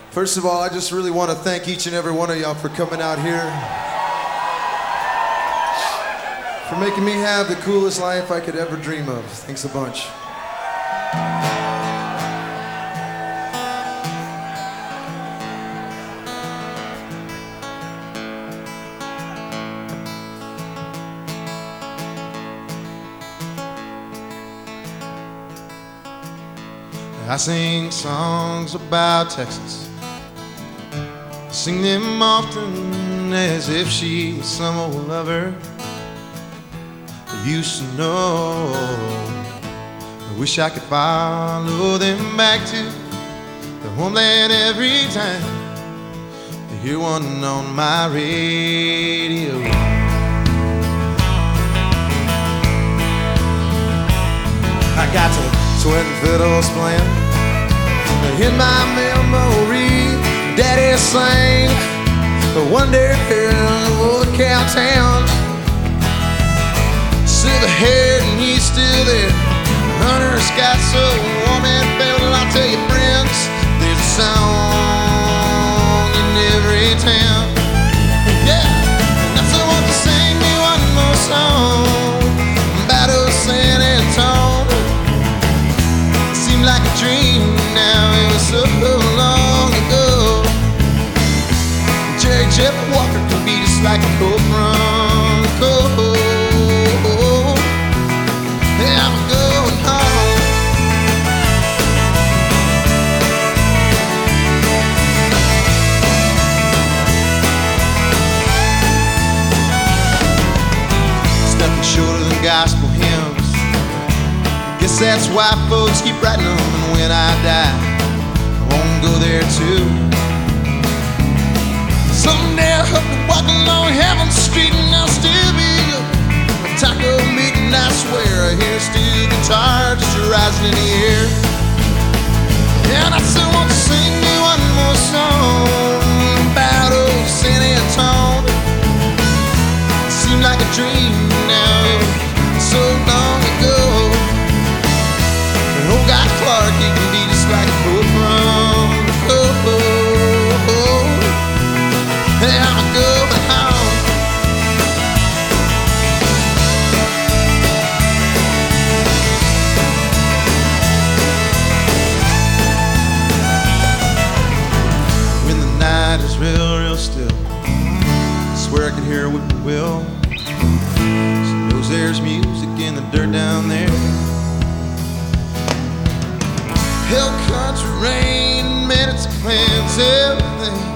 First of all, I just really want to thank each and every one of y'all for coming out here. For making me have the coolest life I could ever dream of. Thanks a bunch. I sing songs about Texas, sing them often as if she was some old lover I used to know. I wish I could follow them back to the homeland every time I hear one on my radio. I got to twin fiddles playing in my memory. Daddy sang one day in old cow town. Silver-haired and he's still there. Hunter's got so warm and felt. I'll tell you, friends, there's a song in every town. Yeah, and so I want to sing me one more song about old San Antonio. Like a dream now, it was so long ago. Jerry Jeff Walker can be just like a cold Bronco. Yeah, I'm going home. It's nothing shorter than gospel hymns. Guess that's why folks keep writing them, and when I die, I won't go there too. Someday I hope to walk along Heaven's Street and I'll still be a taco meat, and I swear I hear steel guitar just rising in the air. And I still want to sing me one more song about old San Antonio. It seemed like a dream now, so long ago. Old guy Clark, he can be just like a cold Bronco. Hey, I'm going home. When the night is real, real still, I swear I can hear a whippoorwill. She knows there's music in the dirt down there. Hill country rain, man, it's a cleanse everything.